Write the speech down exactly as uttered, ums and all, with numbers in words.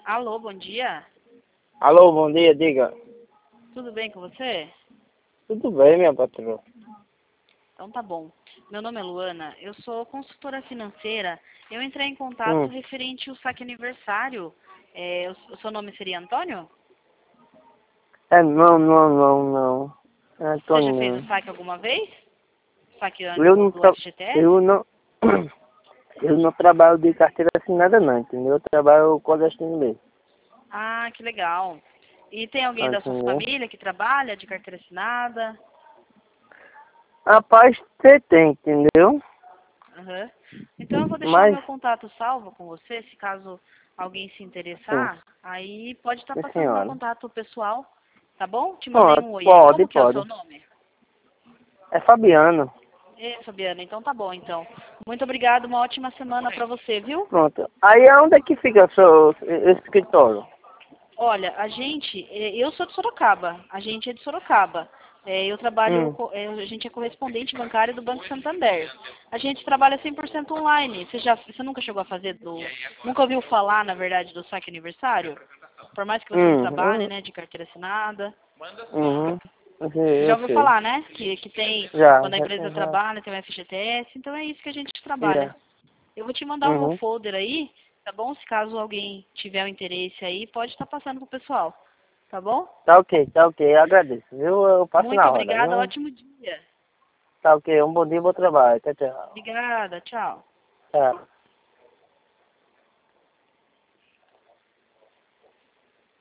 Alô, bom dia. Alô, bom dia, diga. Tudo bem com você? Tudo bem, minha patroa? Então tá bom. Meu nome é Luana, eu sou consultora financeira. Eu entrei em contato Hum. referente ao saque aniversário. É, o, o seu nome seria Antônio? É, não, não, não, não. É, Você já Antônio, fez não. o saque alguma vez? Saque Eu do, não, do tra... F G T S? eu não, eu não trabalho de carteira assinada não, entendeu? Eu trabalho clandestino mesmo, Ah, que legal. E tem alguém da sua entendeu? família que trabalha de carteira assinada? Rapaz, você tem, entendeu? Aham. Então eu vou deixar o Mas, meu contato salvo com você, se caso alguém se sim, interessar, aí pode estar sim passando meu senhora. contato pessoal, tá bom? Te mandei Pode, um oi aí. pode, Como que é o seu pode. nome? É Fabiano. É, Fabiana, então tá bom, então. Muito obrigada, uma ótima semana pra você, viu? Pronto. Aí aonde é que fica o seu esse escritório? Olha, a gente, eh, eu sou de Sorocaba, a gente é de Sorocaba. Eh, Eu trabalho, Hum. co- eh, a gente é correspondente bancário do Banco Santander. A gente trabalha cem por cento online. Você já, você nunca chegou a fazer do, nunca ouviu falar, na verdade, do saque aniversário? Por mais que você não Hum. trabalhe, Hum. né, de carteira assinada. Uhum. Eu Você sei, já eu ouviu sei. falar, né? Que, que tem, Já, quando a já, empresa já. trabalha, tem o F G T S, então é isso que a gente trabalha. Já. Eu vou te mandar o meu Uhum. folder aí, tá bom? Se caso alguém tiver o interesse aí, pode estar passando pro pessoal, tá bom? Tá ok, tá ok, eu agradeço, viu? Eu passo Muito na hora, obrigada, viu? ótimo dia. Tá ok, um bom dia, bom trabalho. Tchau, tchau. Obrigada, tchau. Tchau.